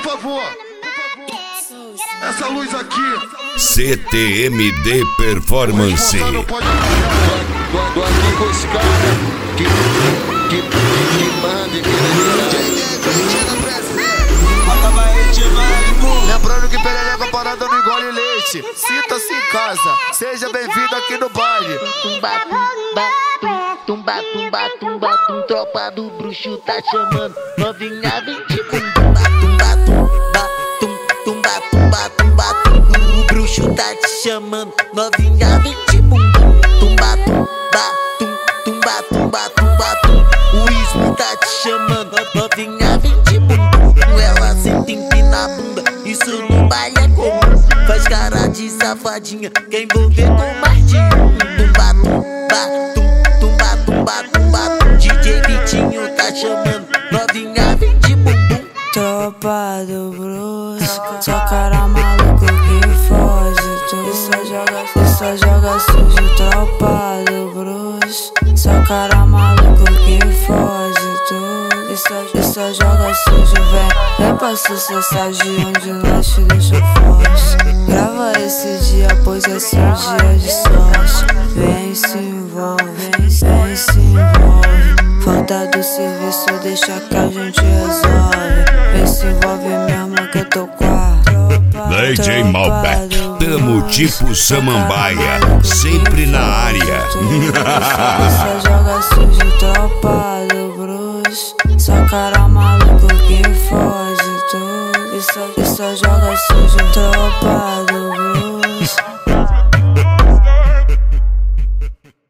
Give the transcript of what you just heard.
por favor. Essa luz aqui. CTMD Performance. Tô aqui com os caras que manda e lembrando que perereca parada não engole leite. Sinta-se em casa, seja bem-vindo aqui no baile. Tumba, tropa do bruxo tá chamando. Novinha vem de bumbum. O bruxo tá te chamando. Novinha vem de bumbum. O ismo tá te chamando. Novinha vem de bumbum. Ela senta empina a bunda. Isso no baile é comum. Faz cara de safadinha. Quer envolver com mais de um. DJ Vitinho tá chamando. Novinha vem de bumbum. Tropa do bruxo, só cara maluco que foge. Tu só joga sujo. Tropa do bruxo, só cara maluco que foge. Tu só joga sujo. Vem pra sucesso de onde nós te deixou forte. Grava esse dia, pois esse é um dia de sorte. Vem se envolve, vem se envolve. Falta do serviço, deixa que a gente resolve. Vem se envolve mesmo que eu tô com a DJ Malbec, tamo tipo samambaia, sempre na área. Só joga sujo, tropa do bruxo, só cara maluco que foge. Tu só joga sujo, tropa do